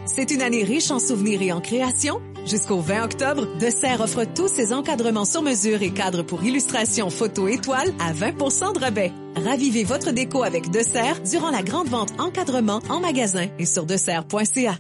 C'est une année riche en souvenirs et en créations. Jusqu'au 20 octobre, Dessert offre tous ses encadrements sur mesure et cadres pour illustration, photo et toile à 20 % de rabais. Ravivez votre déco avec Dessert durant la grande vente encadrement en magasin et sur dessert.ca.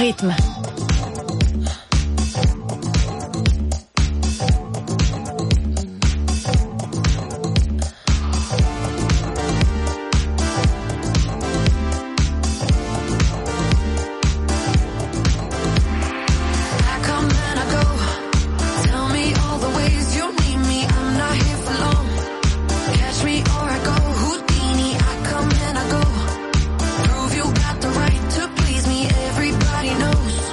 rythme. Prove you got the right to please me. Everybody knows.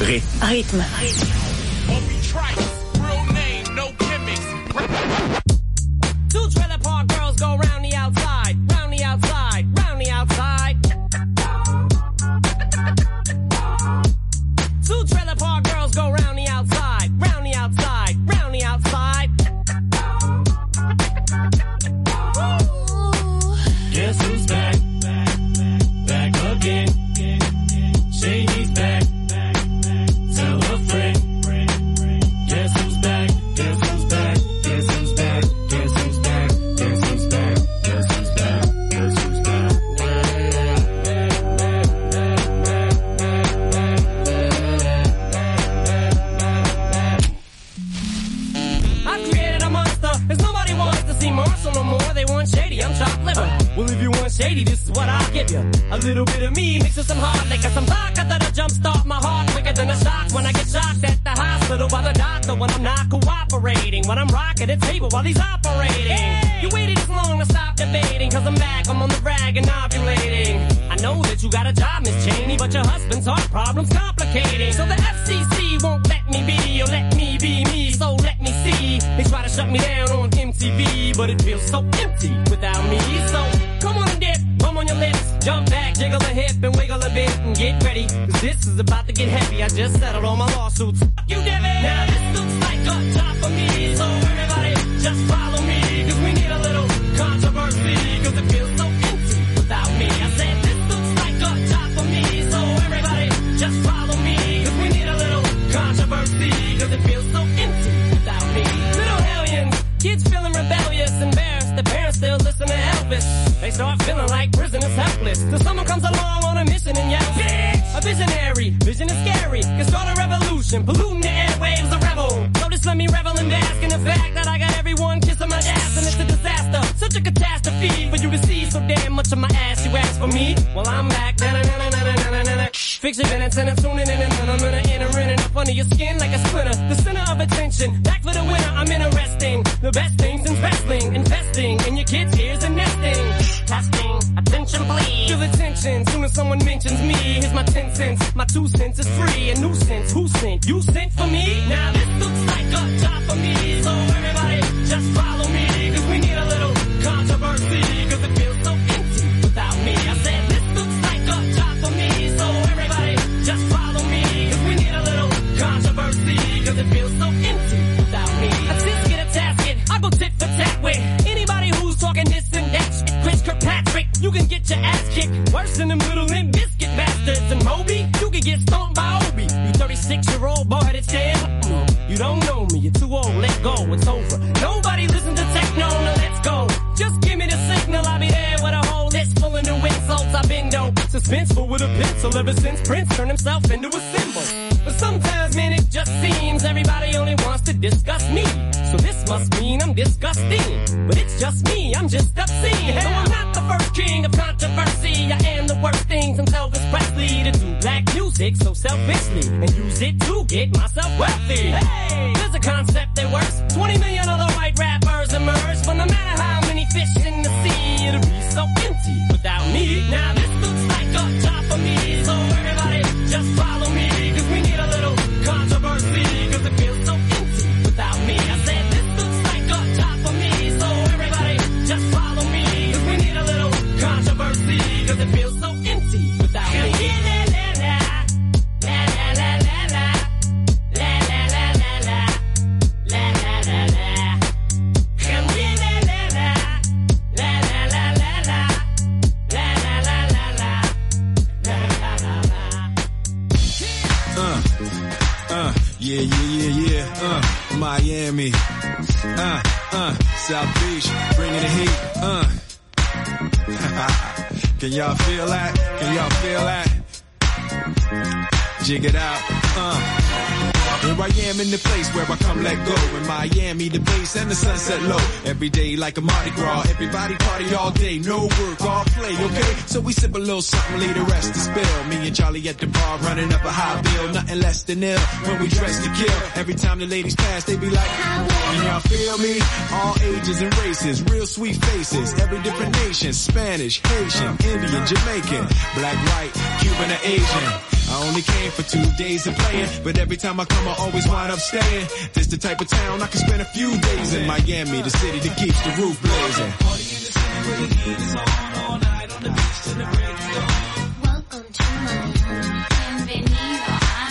Ré. Rythme. Two trailer park girls go round the outside, round the outside, round the outside. Two trailer park girls go round the outside, round the outside, round the outside. Guess who's back? Back again. Shady's back. Tell a friend. Guess who's back? Guess who's back? Guess who's back? Guess who's back? Guess who's back? Guess who's back? Guess who's back? I've created a monster, 'cause nobody wants to see Marshall no more. They want Shady, I'm chopped liver. Well, if you want Shady, this is what I'll give you. A little bit of me mixed with some hard liquor, some vodka that'll jumpstart my heart quicker than a shock when I get shocked at the hospital by the doctor when I'm not cooperating. When I'm rocking the table while he's operating. Hey! You waited this long to stop debating, 'cause I'm back, I'm on the rag and ovulating. I know that you got a job, Miss Cheney, but your husband's heart problem's complicating. So the FCC won't let me be, or let me be me, so let me see. They try to shut me down on MTV, but it feels so empty without me. So come on and dip, bum on your lips, jump back, jiggle a hip and wiggle a bit and get ready, 'cause this is about to get heavy. I just settled all my lawsuits. Fuck you, Debbie. Now this looks like a job for me, so everybody just follow me, 'cause we need a little controversy, 'cause it feels so empty without me. I said this looks like a job for me, so everybody just follow me, 'cause we need a little controversy, 'cause it feels so empty without me. Little hellions, kids feeling rebellious, embarrassed, the parents still listen to Elvis. They start feeling like prisoners helpless, till someone comes along on a mission and yells, bitch! A visionary, vision is scary, can start a revolution, polluting the airwaves, a rebel. So just let me revel and bask in the fact that I got everyone kissing my ass, and it's a disaster, such a catastrophe for you to see so damn much of my ass. You ask for me, well I'm back. Fix your minutes and I'm tuning in and I'm gonna enter in and up under your skin like a splinter. The center of attention, back for the winner, I'm interesting. The best things in wrestling, investing in your kids' ears and nesting. Testing, attention please. Feel the tension, soon as someone mentions me. Here's my 10 cents, my 2 cents is free. A nuisance, who sent? You sent for me? Now this looks like a job for me, so everybody just follow me, 'cause we need a little controversy, 'cause it feels so empty without me. I said this looks like a job for me, so everybody just follow me, 'cause we need a little controversy, 'cause it feels so empty without me. I just get a tasket, I go tit for tat with anybody who's talking this and that shit. Chris Kirkpatrick, you can get your ass kicked worse than them little Limp Bizkit bastards. And Moby, you can get stomped by Obi. You 36-year-old boy headed stand. You don't know me, you're too old, let go, it's over. Nobody listen to techno, now let's go. Just give me the signal, I'll be there with a whole list full of new insults. I've been dope, suspenseful with a pencil ever since Prince turned himself into a symbol. But sometimes, man, it just seems everybody only wants to discuss me. So this must mean I'm disgusting. But it's just me, I'm just obscene. No, I'm not the first king of controversy. I am the worst thing since Elvis Presley to do black music so selfishly and use it to get myself wealthy. Hey, there's a concept that works. 20 million other white rappers emerge, but no matter how many fish in the sea, it'll be so empty without me. Now this looks like a job for me, so everybody just follow me, 'cause we need a little controversy, 'cause it feels so empty without me. I said this looks like a job for me, so everybody just follow me, 'cause we need a little controversy, 'cause it feels so empty without me. Yeah. Miami. South Beach, bringing the heat. Can y'all feel that? Can y'all feel that? Jig it out. Here I am in the place where I come let go. In Miami, the bass and the sunset low. Every day like a Mardi Gras. Everybody party all day. No work, all play, okay? So we sip a little something, leave the rest to spill. Me and Charlie at the bar running up a high bill. Nothing less than ill when we dress to kill. Every time the ladies pass, they be like, can y'all feel me? All ages and races, real sweet faces. Every different nation, Spanish, Haitian, Indian, Jamaican, black, white, Cuban or Asian. I only came for 2 days of playing, but every time I come, I always wind up staying. This the type of town I can spend a few days in. Miami, the city that keeps the roof blazing. Party in the city where the heat is on all night on the beach till the break of dawn. Welcome to Miami. Bienvenido a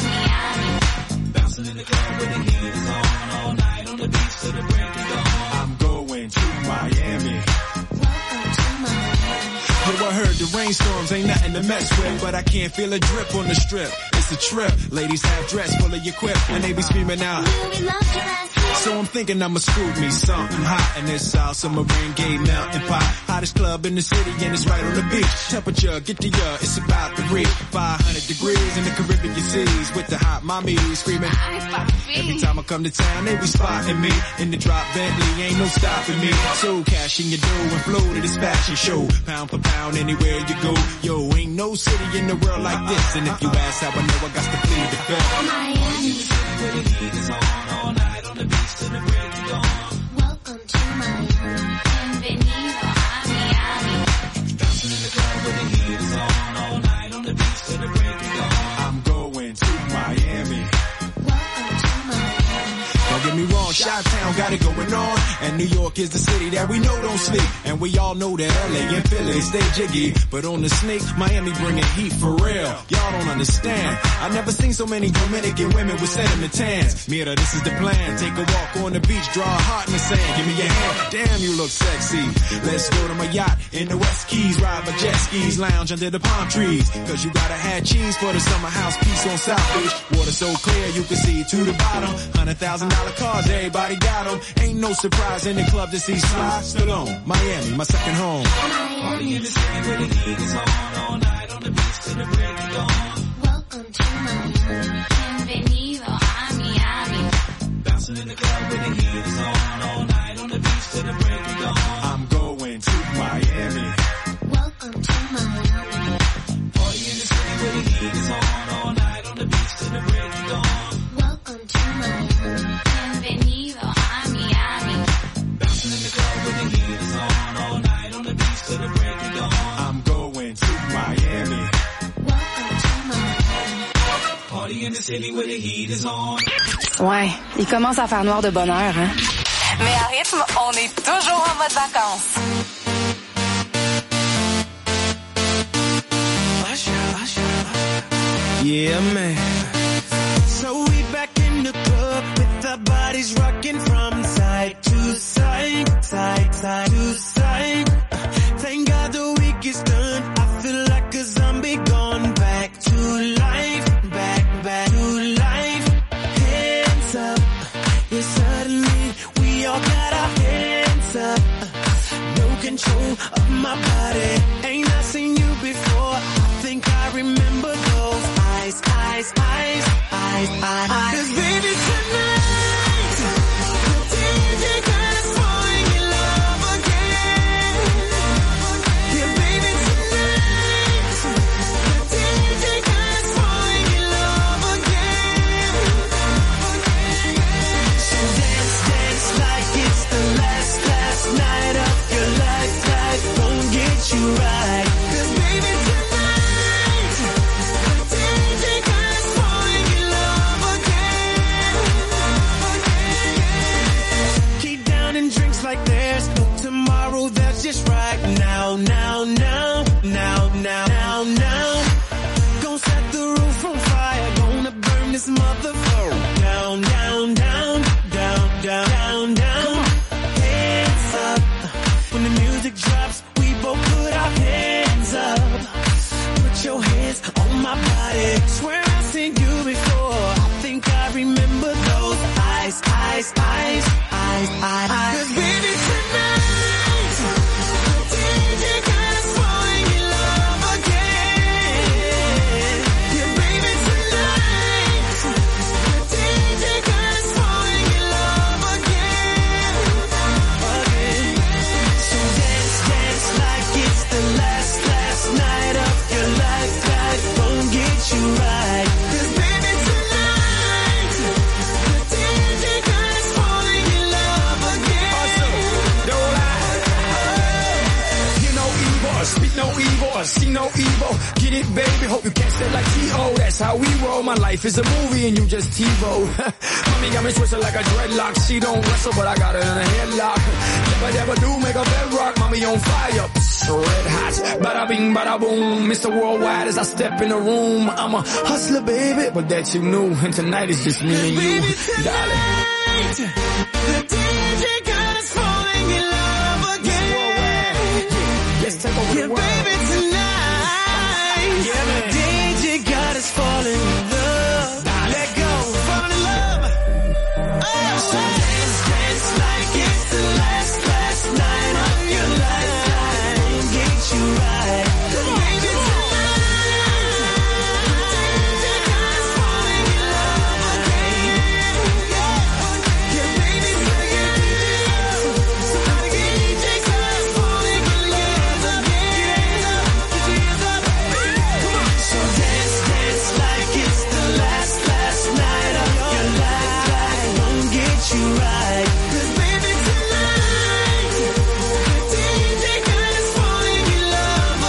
Miami. Bouncing in the club where the heat is on all night on the beach till the break of dawn. I'm going to Miami. Welcome to Miami. Yo, I heard the rainstorms ain't nothing to mess with, but I can't feel a drip on the strip. It's a trip. Ladies have dress full of your quip, and they be screaming out. We love your ass here. So I'm thinking I'ma scoop me something hot in this South Submarine Gay Mountain Pot. Hottest club in the city and it's right on the beach. Temperature, get to ya, it's about to reach 500 degrees in the Caribbean seas with the hot mommy screaming. Every time I come to town, they be spotting me in the drop Bentley, ain't no stopping me. So cash in your dough and flow to this fashion show. Pound for pound, anywhere you go. Yo, ain't no city in the world like this. And if you ask how I know, I got to plead the fifth. Miami. Where the heat is on all night on the beach till the break of dawn. Welcome to Miami. Bienvenido a Miami. Bouncing in the club where the heat is on all night on the beach till the break of dawn. I'm going to Miami. Welcome to Miami. Don't get me wrong, Chi-Town got it going on. And New York is the city that we know don't sleep. And we all know that LA and Philly stay jiggy. But on the sneak, Miami bringing heat for real. Y'all don't understand. I never seen so many Dominican women with sentiment tans. Mira, this is the plan. Take a walk on the beach, draw a heart in the sand. Give me your hand. Damn, you look sexy. Let's go to my yacht in the West Keys. Ride my jet skis, lounge under the palm trees. Cause you gotta have cheese for the summer house piece on South Beach. Water so clear you can see to the bottom. $100,000 cars, everybody got them. Ain't no surprise in the club to see Sly Stallone. Miami, my second home. Party in the city where the heat is on all night on the beach till the break of dawn. Welcome to Miami. Bienvenido a Miami. Bouncing in the club where the heat is on all night on the beach till the break of dawn. I'm going to Miami. Welcome to Miami. Party in the city where the heat is on all night on the beach till the break of dawn. Welcome to Miami. Bienvenido a Miami. Bouncing in the club where the heat is on all night on the beach till the break of dawn. I'm going to Miami. Welcome to Miami. Party in the city where the heat is on. Ouais, il commence à faire noir de bonne heure, hein? Mais à rythme, on est toujours en mode vacances. Yeah, man. So we back in the club with our bodies rocking from side to side, side to side. Thank God the week is done. I feel like a zombie gone back to life, back to life. Hands up, yeah, suddenly we all got our hands up. No control of my body. Ain't I seen you before? I think I remember those eyes. Cause baby tonight, the DJ got us falling in love again. Yeah, baby tonight, the DJ got us falling in love again. So dance like it's the last night of your life. Life won't get you right. Cause baby tonight, the DJ got us falling in love again. Keep down and drinks like there's no tomorrow. That's just right now. Gonna set the roof on fire. Gonna burn this motherfucker down. Hands up. When the music drops, we both put our hands up. Put your hands on my body. Swear I've seen you before. I think I remember those eyes. Cause baby tonight, the DJ got us falling in love again. Yeah, baby tonight, the DJ got us falling in love again. yours, see no evil. Get it, baby, hope you catch that like T.O. That's how we roll. My life is a movie and you just TiVo. Mommy got me twisted like a dreadlock. She don't wrestle, but I got her in a headlock. Never do make a bedrock. Mommy on fire, red hot. Bada bing, bada boom. Mr. Worldwide as I step in the room. I'm a hustler, baby, but that you knew. And tonight is just me and you, baby, darling. The DJ got us falling in love again. Let's take over the world. Baby, tonight, the DJ got us falling in love. Let go, fall in love. Oh, so dance like it's the last night of your life. Get you right. Baby, tonight, the DJ got us falling in love again. Yeah, baby, somebody get DJ got us falling in love again. So dance like it's the last night of your life. Won't get you right. 'Cause baby, tonight, the DJ got us falling in love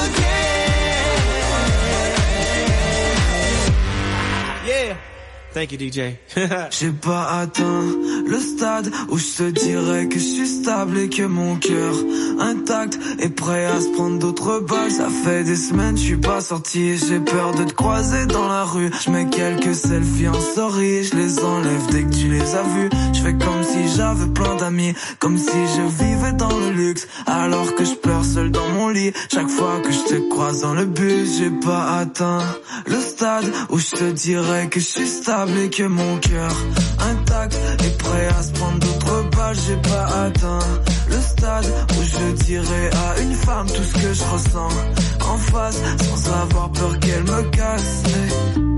again. Yeah. Thank you, DJ. J'ai pas atteint le stade où je te dirais que je suis stable et que mon cœur intact est prêt à se prendre d'autres balles. Ça fait des semaines je suis pas sorti et j'ai peur de te croiser dans la rue. Je mets quelques selfies en story, je les enlève dès que tu les as vus. Je fais comme si j'avais plein d'amis, comme si je vivais dans le luxe, alors que je pleure seul dans mon lit. Chaque fois que je te croise dans le bus, j'ai pas atteint le stade où je te dirais que je suis stable et que mon cœur intact est prêt à se prendre d'autres balles. J'ai pas atteint le stade où je dirais à une femme tout ce que je ressens en face, sans avoir peur qu'elle me casse. Mais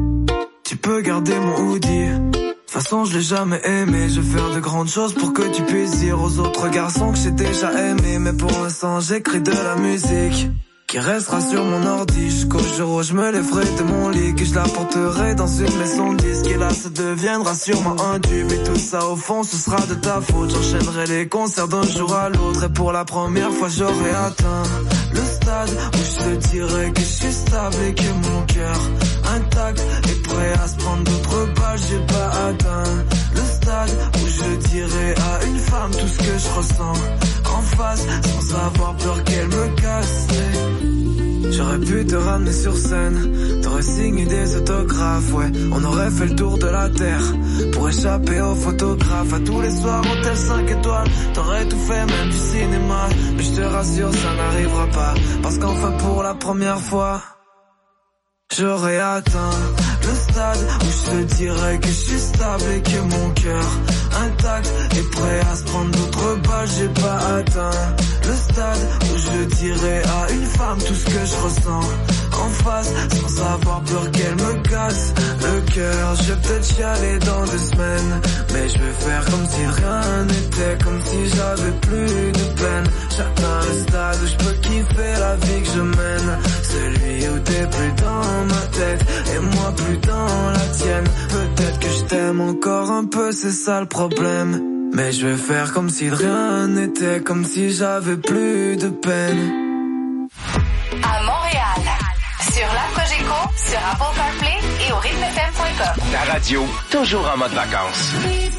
tu peux garder mon hoodie. De toute façon je l'ai jamais aimé. Je vais faire de grandes choses pour que tu puisses dire aux autres garçons que j'ai déjà aimé. Mais pour l'instant j'écris de la musique qui restera sur mon ordi jusqu'au jour où je me lèverai de mon lit, que je la porterai dans une maison de disques. Et là ça deviendra sûrement un tube. Et tout ça au fond ce sera de ta faute. J'enchaînerai les concerts d'un jour à l'autre. Et pour la première fois j'aurai atteint le stade où je te dirais que je suis stable et que mon cœur intact est prêt à se prendre d'autres balles. J'ai pas atteint le stade où je dirais à une femme tout ce que je ressens en face, sans avoir peur qu'elle me casse. J'aurais pu te ramener sur scène, t'aurais signé des autographes, ouais. On aurait fait le tour de la terre pour échapper aux photographes. À tous les soirs, hôtel 5 étoiles, t'aurais tout fait, même du cinéma. Mais je te rassure, ça n'arrivera pas, parce qu'enfin pour la première fois j'aurais atteint le stade où je te dirais que je suis stable et que mon cœur intact est prêt à se prendre d'autres balles. J'ai pas atteint le stade où je dirais à une femme tout ce que je ressens en face, sans avoir peur qu'elle me casse le cœur. Je vais peut-être chialer dans 2 semaines, mais je vais faire comme si rien n'était, comme si j'avais plus de peine. J'atteins le stade où je peux kiffer la vie que je mène, celui où t'es plus dans ma tête et moi plus dans la tienne. Peut-être que je t'aime encore un peu, c'est ça le problème, mais je vais faire comme si rien n'était, comme si j'avais plus de peine. À Montréal, sur la Cogeco, sur Apple CarPlay et au rythmefm.com. La radio, toujours en mode vacances.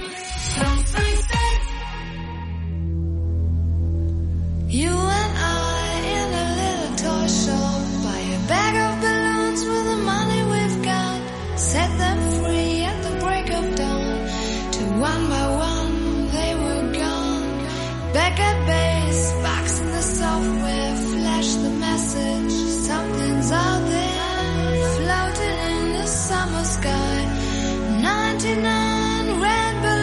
You and I in a little toy shop, buy a bag of balloons with the money we've got, set them free at the break of dawn, till one by one they were gone. Back at base, box in the software, flash the message, something's out there, floating in the summer sky. 99 red balloons.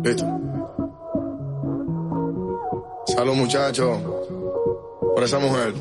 Listo. Salud, muchachos, por esa mujer.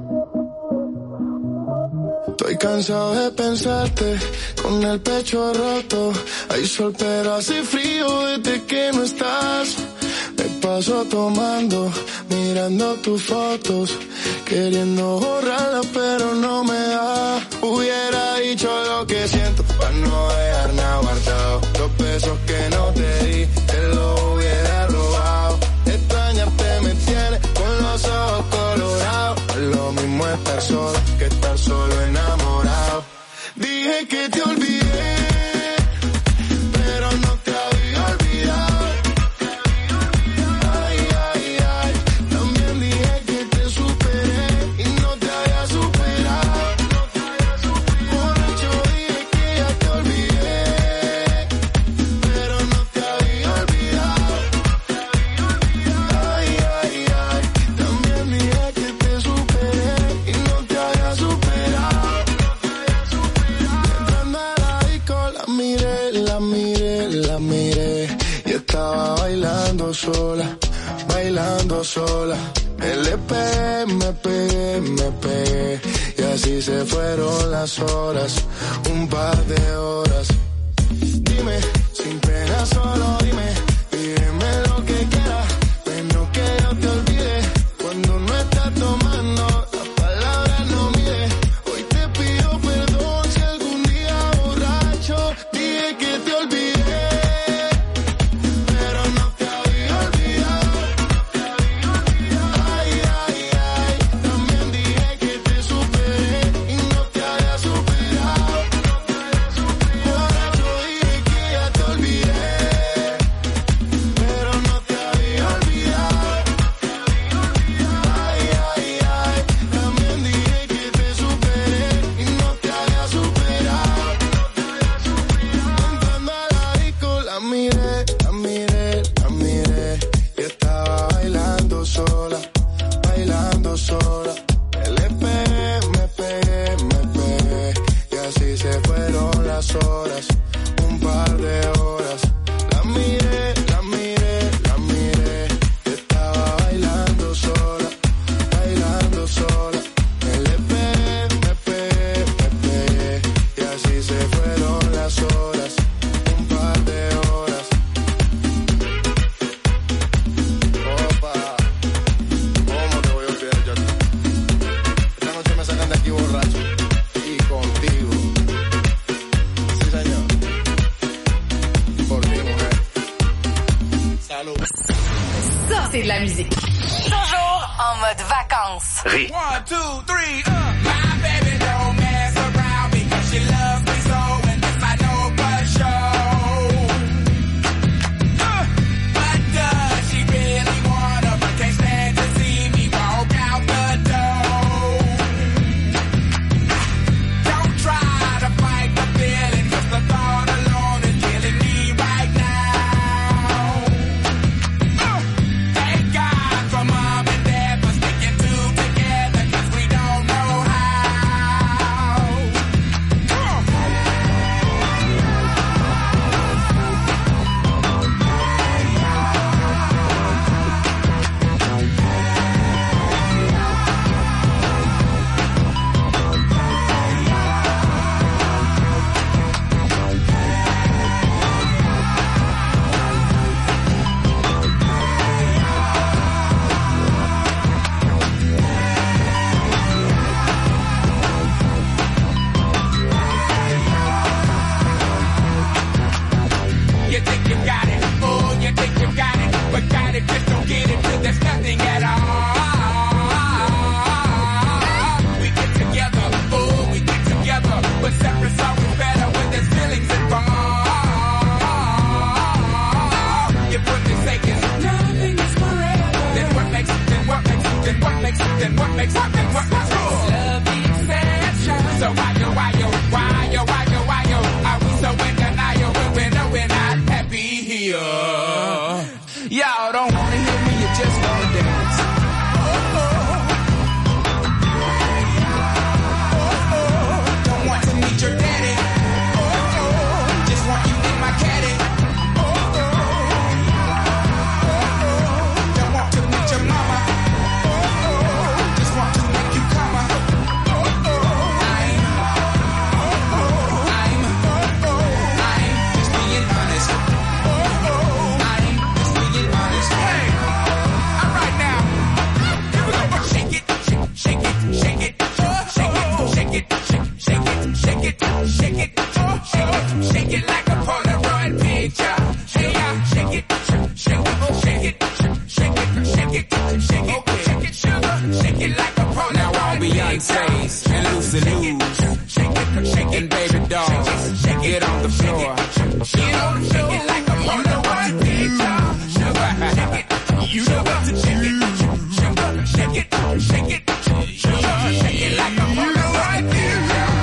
Estoy cansado de pensarte con el pecho roto. Hay sol pero hace frío desde que no estás. Me paso tomando, mirando tus fotos, queriendo borrarlas pero no me da. Hubiera dicho lo que siento para no dejar nada guardado. Los besos que no te di, te los hubiera robado. Extrañarte me tiene con los ojos colorados. No es lo mismo estar solo que estar solo enamorado. Dije que te olvidé, pero no te había olvidado. Ay, ay, ay. También dije que te superé y no te había superado. Borracho dije que ya te olvidé, pero no te había olvidado. Ay, ay, ay. También dije que te superé y no te había superado. Entrando a la disco la miré y estaba bailando sola. Le pegué, me pegué y así se fueron las horas, un par de horas. Dime, sin pena solo dime, pídeme lo que quieras, menos que yo te olvide. Cuando no estás tomando, las palabras no mide. Hoy te pido perdón si algún día borracho dije que te olvidé, pero no te había olvidado. Ay, ay, ay. También dije que te superé y no te había superado. Borracho dije que ya te olvidé, pero no te había olvidado. Ay, ay, ay. También dije que te superé y no te había superado. Entrando a la disco la miré y estaba bailando sola. Le pegué, me pegué y así se fueron las horas, un par de horas. La miré y estaba bailando sola. Le pegué, me pegué y así se fueron las horas, un par de horas. Opa, ¿cómo te voy a olvidar yo? Esta noche me sacan de aquí borracho y contigo. Sí, señor. Por ti, mujer. Salud. Ça, c'est de la musique. Toujours en mode vacances. Ri. 1, 2, 3, My baby don't mess around because she loves me so, and this I know for sure. But does she really wanna, but can't stand to see me walk out the door? Don't try to fight the feeling, 'cause the thought alone is killing me right now. Thank God for mom and dad for sticking two together, 'cause we don't know Get on the floor. Get on the floor. Shake it like a you know what to do. Shake it. You know what to do. Shake it. Shake it. Shake it like a you know what to do.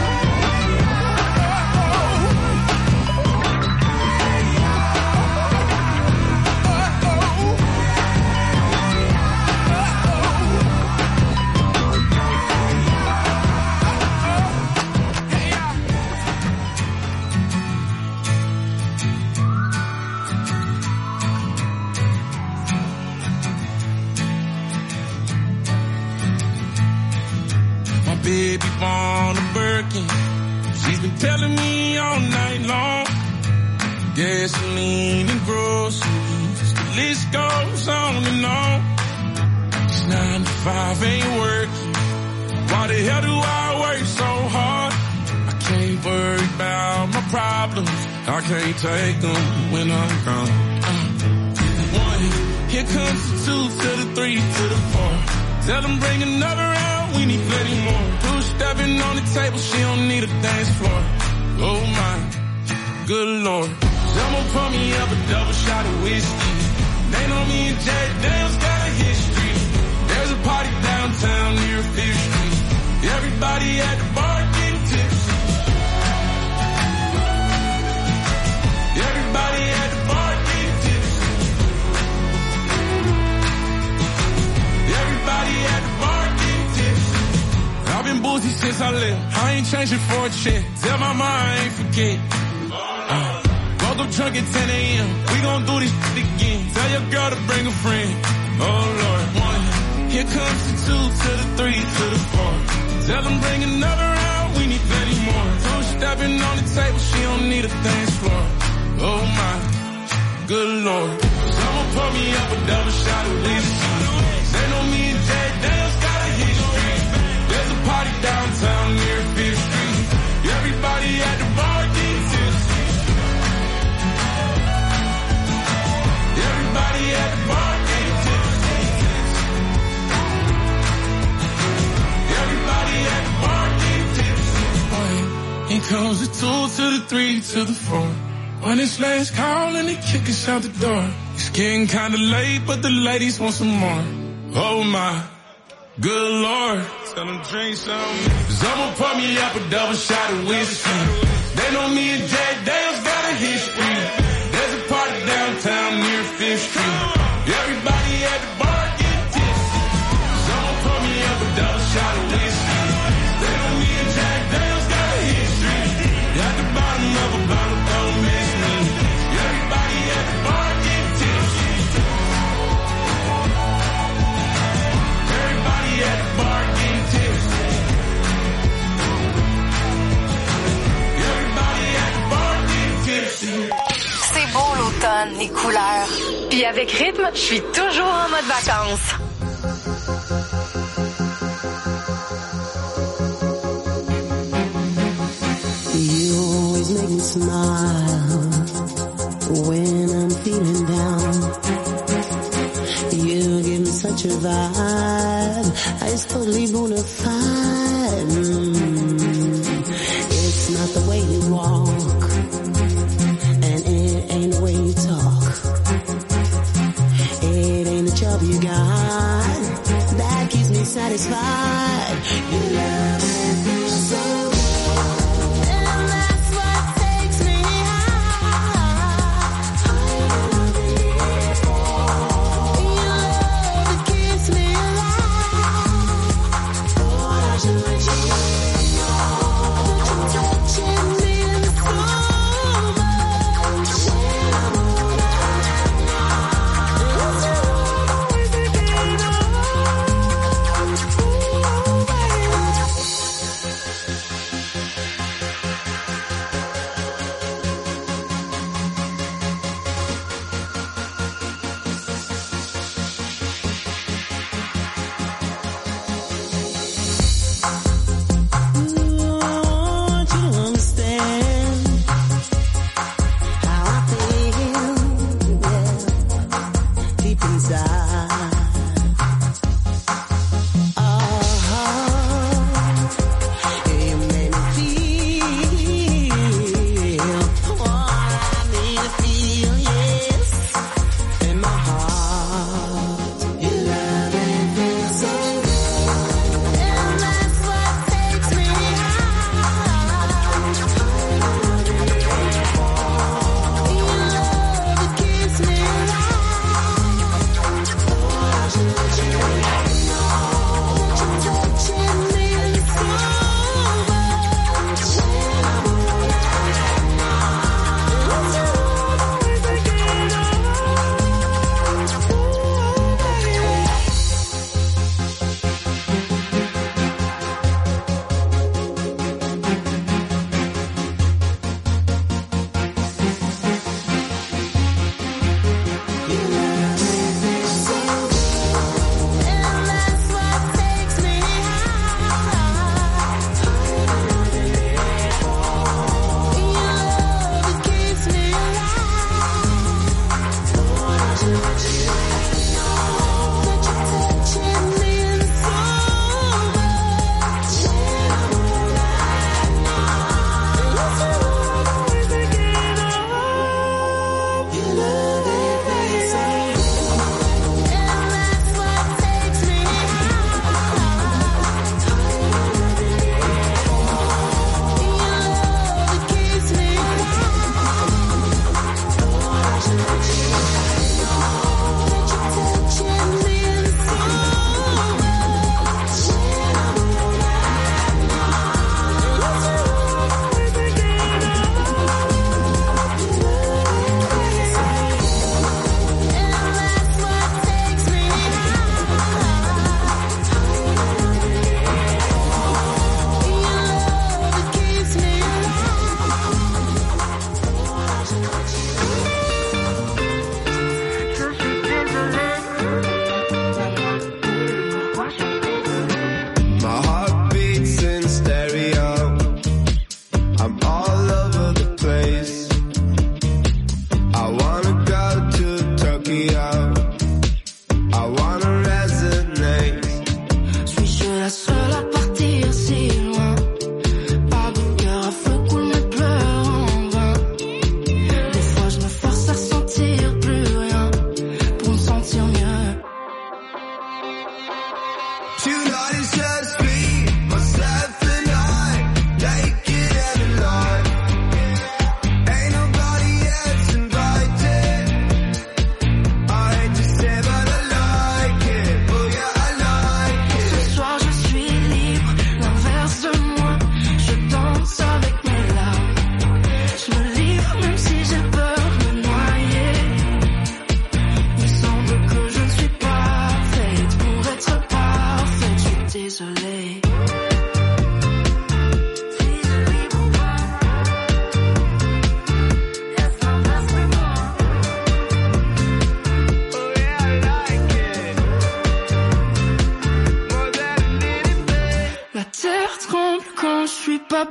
Baby born a Birkin. She's been telling me all night long. Gasoline and groceries, the list goes on and on. This 9 to 5 ain't working. Why the hell do I work so hard? I can't worry about my problems. I can't take them when I'm gone. 1, here comes the 2 to the 3 to the 4. Tell them bring another round, we need plenty more. 2 stepping on the table, she don't need a dance floor. Oh my, good lord. Someone pour me up a double shot of whiskey. They know me and Jack Daniels got a history. There's a party downtown near 5th Street. Everybody at the bar getting tipsy. Everybody at the bar getting tipsy. Everybody at the bar getting tipsy. I've been boozy since I left. I ain't changing for a check. Tell my mom I ain't forget. Woke up drunk at 10 a.m. We gon' do this shit again. Tell your girl to bring a friend. Oh Lord. 1, here comes the 2 to the 3 to the 4. Tell them bring another round. We need plenty more. 2 stepping on the table. She don't need a dance floor. Oh my, good lord. Someone pour me up a double shot of whiskey. They know me and Jack Daniels got a history. There's a party downtown near 5th Street. Everybody at the bar getting tipsy. Everybody at the bar getting tipsy. Everybody at the bar getting tipsy. Here comes the 2 to the 3 to the 4. When it's last call and they kick us out the door. It's getting kinda late, but the ladies want some more. Oh my, good lord. Tell them drink some. Someone pour me up a double shot of whiskey. They know me and Jack Daniels got a history. There's a party downtown near 5th Street. Everybody at the bar getting tipsy. Someone pour me up a double shot of whiskey. They know me and Jack Daniels got a history. At the bottom of a bottle, don't miss me. Everybody at the bar getting tipsy. Everybody at the bar getting tipsy. Everybody at the bar getting tipsy. C'est beau l'automne, les couleurs. Puis avec rythme, je suis toujours en mode vacances. You always make me smile when I'm feeling down. You give me such a vibe, it's totally bona fide. It's not the way you walk, and it ain't the way you talk. It ain't the job you got that keeps me satisfied. You love me so.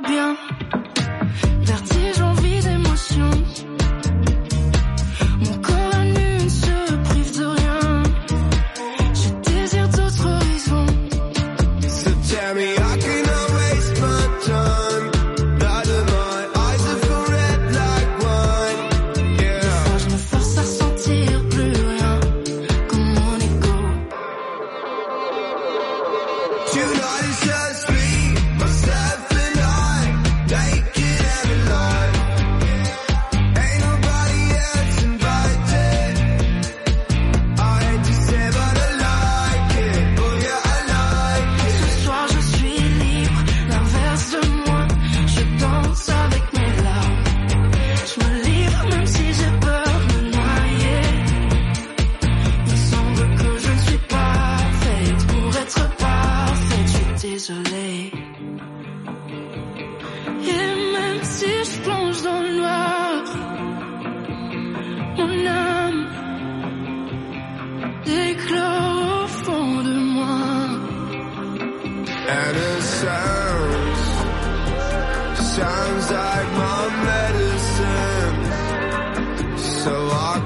bien. Vertige, envie d'émotion. Mon corps la nuit ne se prive de rien. Je désire d'autres horizons. So tell me I cannot waste my time. Out of my eyes are full red like wine. Yeah. Des fois je me force à ressentir plus rien, comme mon ego. Tonight is just me, myself and I, naked and alive. Ain't nobody else invited. I hate to say but I like it. Oh yeah, I like it. Ce soir je suis libre, l'inverse de moi. Je danse avec mes larmes. Je me livre même si j'ai peur de me noyer. Il semble que je ne suis pas faite pour être parfaite. Je suis désolée. Et même si je plonge dans le noir, mon âme éclore au fond de moi. And it sounds like my medicine. So I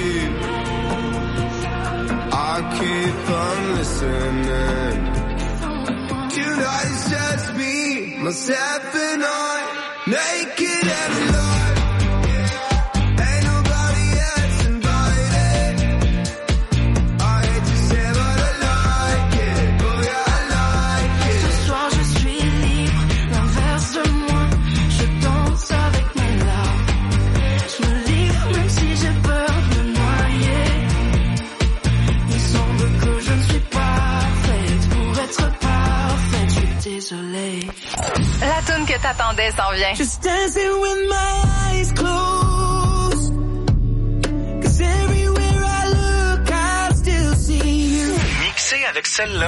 keep on listening. Tonight is just me, myself and I, naked and alive. Ain't nobody else invited. I hate to say but I like it. Oh yeah, I like it. Ce soir je suis libre, l'inverse de moi. Je danse avec mes larmes. Je me livre même si j'ai peur de me noyer. Il semble que je ne suis pas faite pour être parfaite. Je suis désolée. La toune que t'attendais s'en vient. Just dancing with my eyes closed. 'Cause everywhere I look, I still see you. Mixé avec celle-là.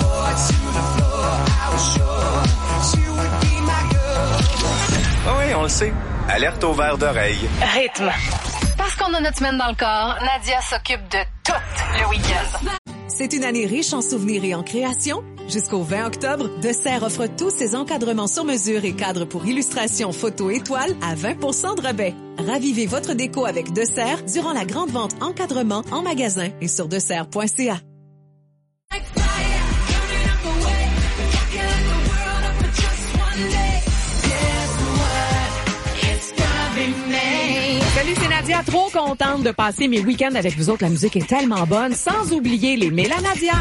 Ah oui, on le sait. Alerte au verre d'oreille. Rythme. Parce qu'on a notre semaine dans le corps, Nadia s'occupe de tout le week-end. C'est une année riche en souvenirs et en créations. Jusqu'au 20 octobre, Dessert offre tous ses encadrements sur mesure et cadres pour illustration, photo et toile à 20% de rabais. Ravivez votre déco avec Dessert durant la grande vente encadrement en magasin et sur dessert.ca. Salut, c'est Nadia, trop contente de passer mes week-ends avec vous autres. La musique est tellement bonne, sans oublier les Mélanadia.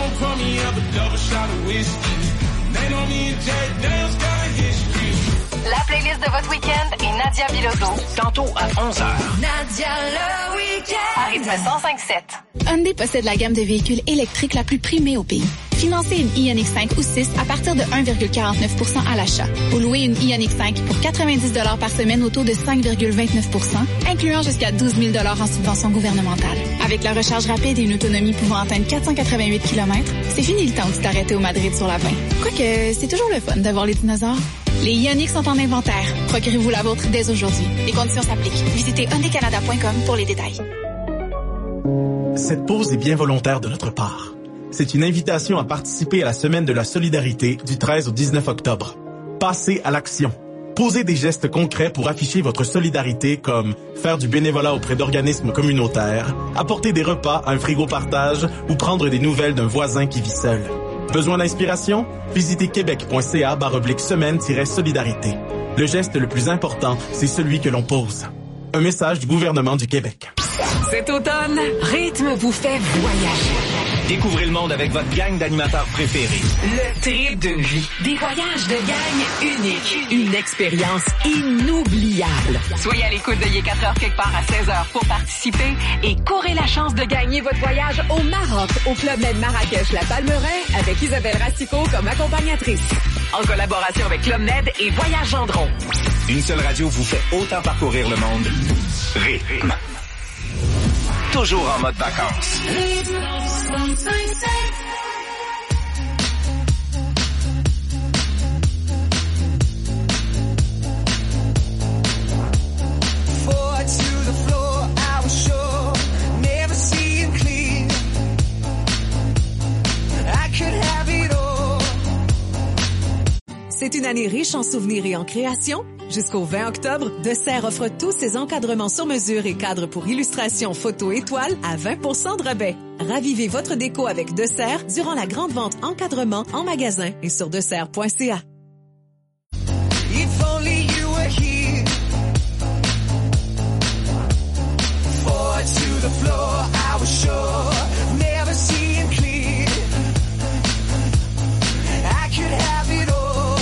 La playlist de votre week-end est Nadia Bilodeau. Tantôt à 11h. Nadia le week-end. À rythme 105.7. Hyundai possède la gamme de véhicules électriques la plus primée au pays. Financez une Ioniq 5 ou 6 à partir de 1,49% à l'achat. Ou louez une Ioniq 5 pour 90 $ par semaine au taux de 5,29%, incluant jusqu'à 12 000 $ en subvention gouvernementale. Avec la recharge rapide et une autonomie pouvant atteindre 488 km, c'est fini le temps de t'arrêter au Madrid sur la 20. Quoique, c'est toujours le fun d'avoir les dinosaures. Les Ioniq sont en inventaire. Procurez-vous la vôtre dès aujourd'hui. Les conditions s'appliquent. Visitez hyundaicanada.com pour les détails. Cette pause est bien volontaire de notre part. C'est une invitation à participer à la Semaine de la solidarité du 13 au 19 octobre. Passez à l'action. Posez des gestes concrets pour afficher votre solidarité comme faire du bénévolat auprès d'organismes communautaires, apporter des repas à un frigo partage ou prendre des nouvelles d'un voisin qui vit seul. Besoin d'inspiration? Visitez québec.ca/semaine-solidarité. Le geste le plus important, c'est celui que l'on pose. Un message du gouvernement du Québec. Cet automne, Rythme vous fait voyager. Découvrez le monde avec votre gang d'animateurs préférés. Le trip d'une vie. Des voyages de gang uniques. Une expérience inoubliable. Soyez à l'écoute de Il est 4h quelque part à 16h pour participer et courez la chance de gagner votre voyage au Maroc, au Club Med Marrakech La Palmeraie avec Isabelle Racicot comme accompagnatrice. En collaboration avec Club Med et Voyage Gendron. Une seule radio vous fait autant parcourir le monde. Rythme. Toujours en mode vacances. C'est une une année riche en souvenirs et en création? Jusqu'au 20 octobre, Desserre offre tous ses encadrements sur mesure et cadres pour illustration, photo et toile à 20 % de rabais. Ravivez votre déco avec Desserre durant la grande vente encadrement en magasin et sur desserre.ca. If only you were here. Forward to the floor, I was sure, never seeing clear. I could have it all.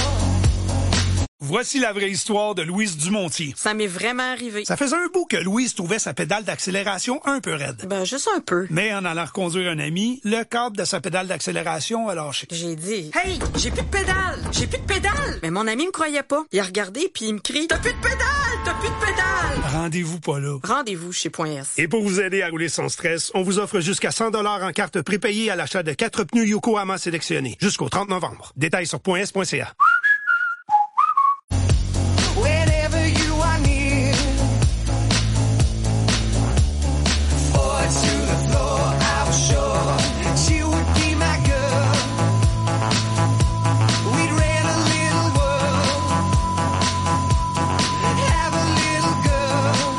Voici la vraie histoire de Louise Dumontier. Ça m'est vraiment arrivé. Ça faisait un bout que Louise trouvait sa pédale d'accélération un peu raide. Ben, juste un peu. Mais en allant reconduire un ami, le câble de sa pédale d'accélération a lâché. J'ai dit, hey, j'ai plus de pédale! J'ai plus de pédale! Mais mon ami me croyait pas. Il a regardé puis il me crie, t'as plus de pédale! T'as plus de pédale! Rendez-vous pas là. Rendez-vous chez .s. Et pour vous aider à rouler sans stress, on vous offre jusqu'à 100 $ en carte prépayée à l'achat de 4 pneus Yokohama sélectionnés jusqu'au 30 novembre. Détails sur .s.ca. Whenever you are near, forward to the floor, I was sure she would be my girl. We'd rent a little world, have a little girl.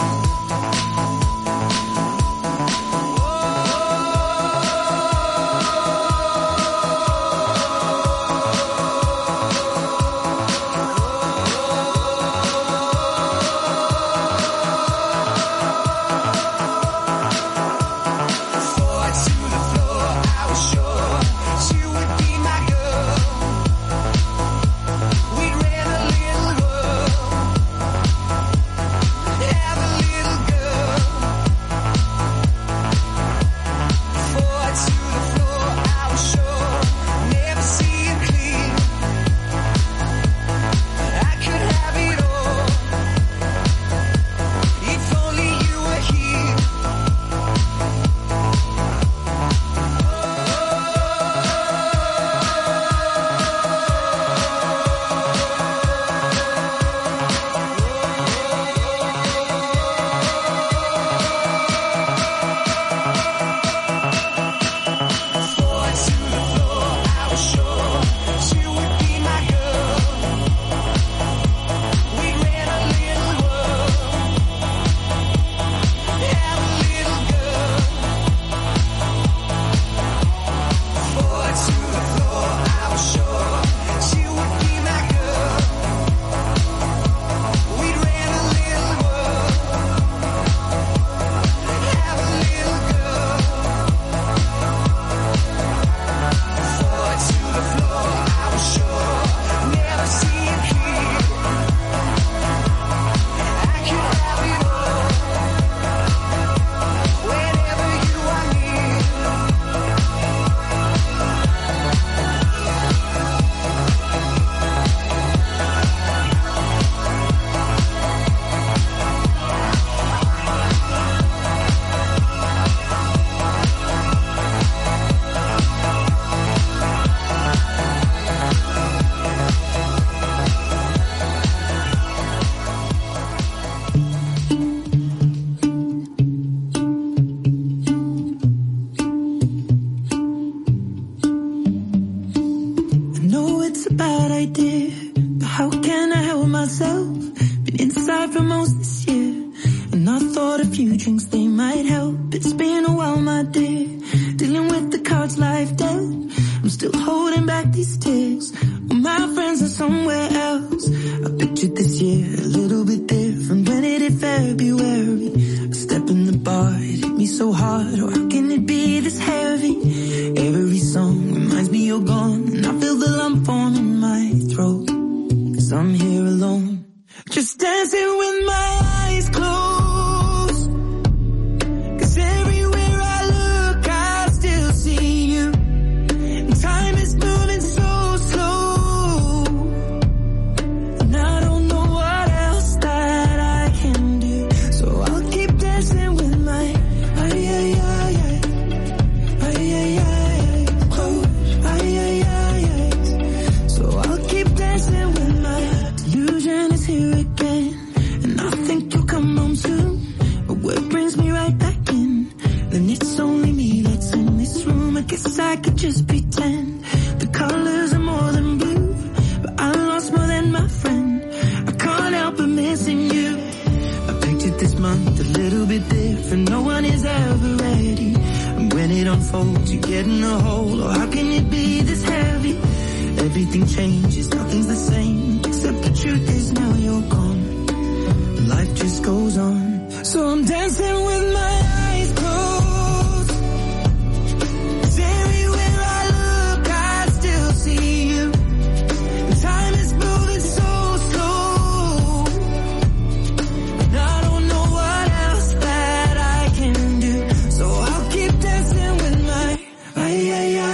Yeah, yeah, yeah. meant a little bit different. No one is ever ready. And when it unfolds, you get in a hole. Oh, how can it be this heavy? Everything changes, nothing's the same. Except the truth is now you're gone. Life just goes on. So I'm dancing with my eyes closed. 'Cause everywhere I look, I still see you. And time is moving so slow. And I don't know what else that I can do. So I'll keep dancing with my eyes.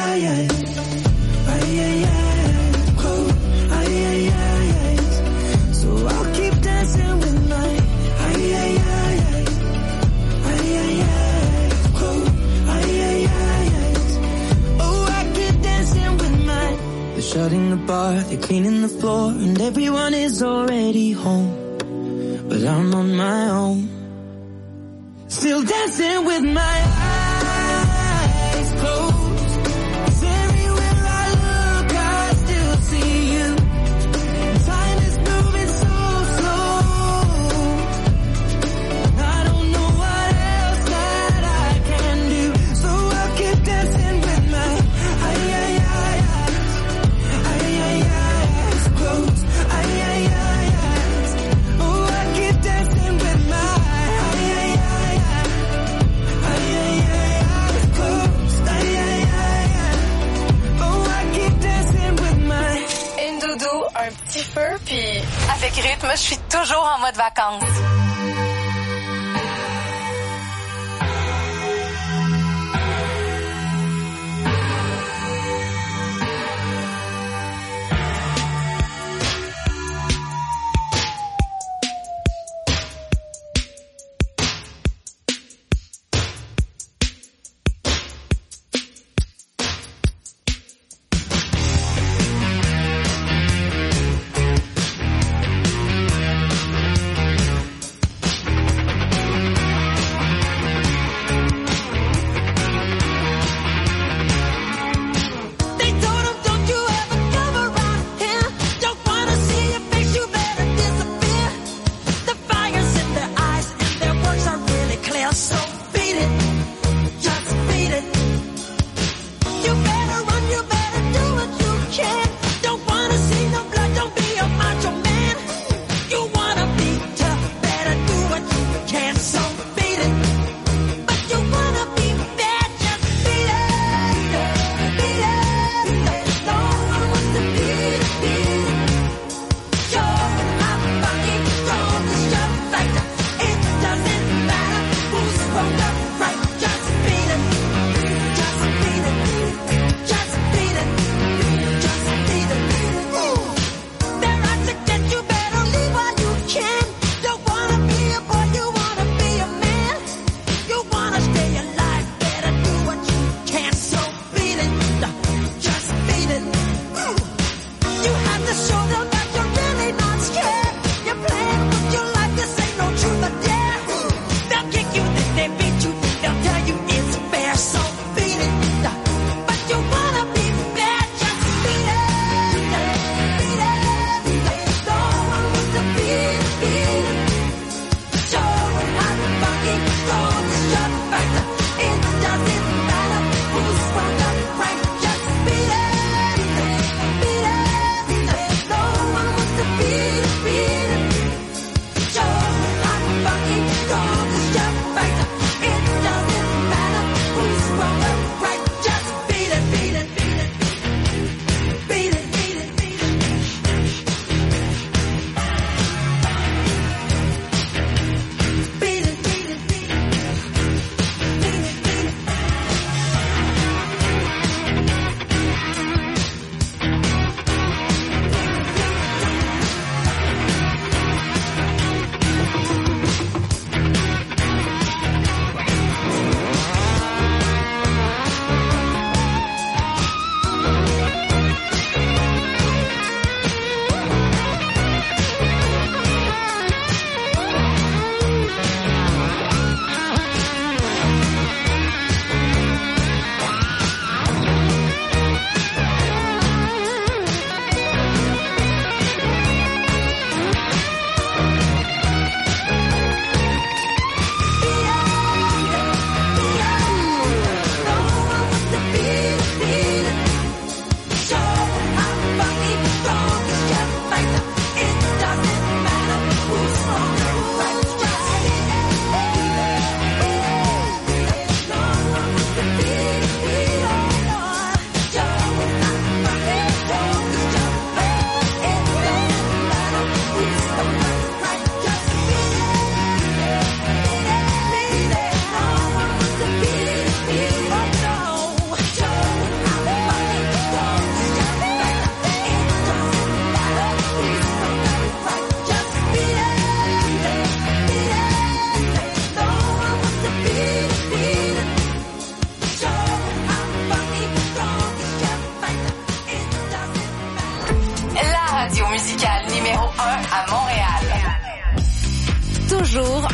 So I'll keep dancing with my oh, I keep dancing with my. They're shutting the bar, they're cleaning the floor, and everyone is already home. But I'm on my own, still dancing with my eyes closed. 'Cause everywhere I look, I still see you. Time is moving so slow. I don't know what else that I can do. So I'll keep dancing with my eyes closed. Oh, I keep dancing with my eyes closed. Oh, I keep dancing with my. Une doudou, un petit feu, puis avec rythme, je suis toujours en mode vacances.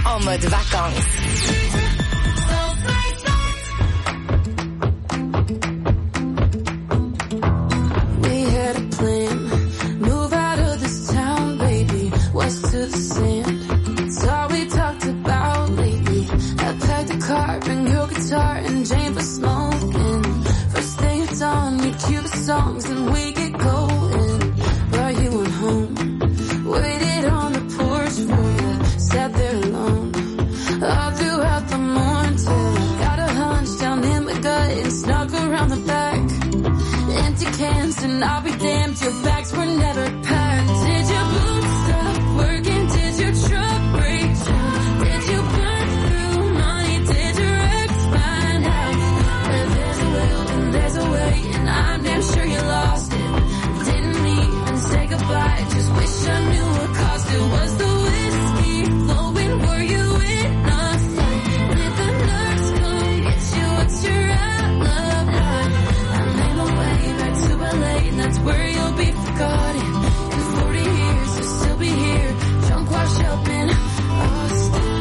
en mode vacances. We had a plan, move out of this town, baby, west to the sand. It's all we talked about lately. I packed the car, bring your guitar and Jane for smoking. First thing at dawn, we'd cue the songs and we get going. Brought you on home, waited on the porch for you, sat there alone. All throughout the morning till I got a hunch down in my gut and snuck around the back. Empty cans and I'll be damned, your bags were never packed. Did your boots stop working? Did your truck break down? Did you burn through money? Did your ex find out? There's a will and there's a way, and I'm damn sure you lost it. Didn't even say goodbye, just wish I knew what caused it. Was the whiskey flowing? Were you in a fight? Did the nurse come get you? What's your alibi? I made my way back to LA, and that's where you'll be forgotten. In 40 years, you'll still be here, drunk, washed up in Austin.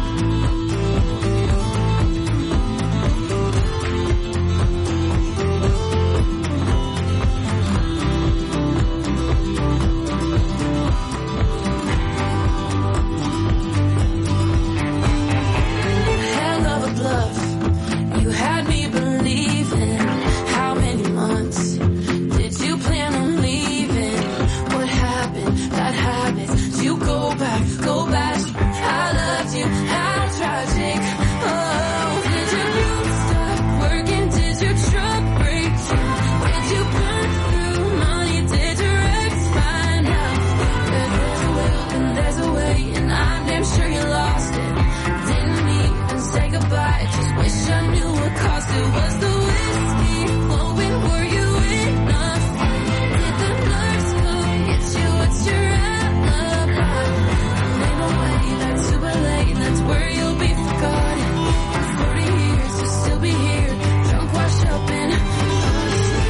Hell of a bluff, you had me believing. How many months did you plan on leaving? What happened? Bad habits. You go back. I loved you. How tragic. Oh, did your boots stop working? Did your truck break down? Did you burn through money? Did your ex find out? There's a will and there's a way, and I'm damn sure you lost it. Didn't even say goodbye, just wish I knew what caused it. Was the whiskey flowing? Were you in a fight? Did the nurse come get you? What's your alibi? I made my way back to LA, and that's where you'll be forgotten. In 40 years, you'll still be here, drunk, washed up in Austin.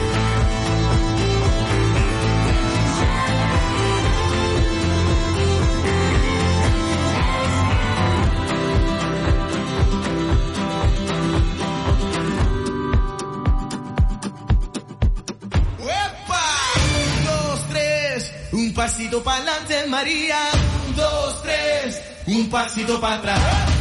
Un pasito pa'lante, María. 1, 2, 3. Un pasito para atrás.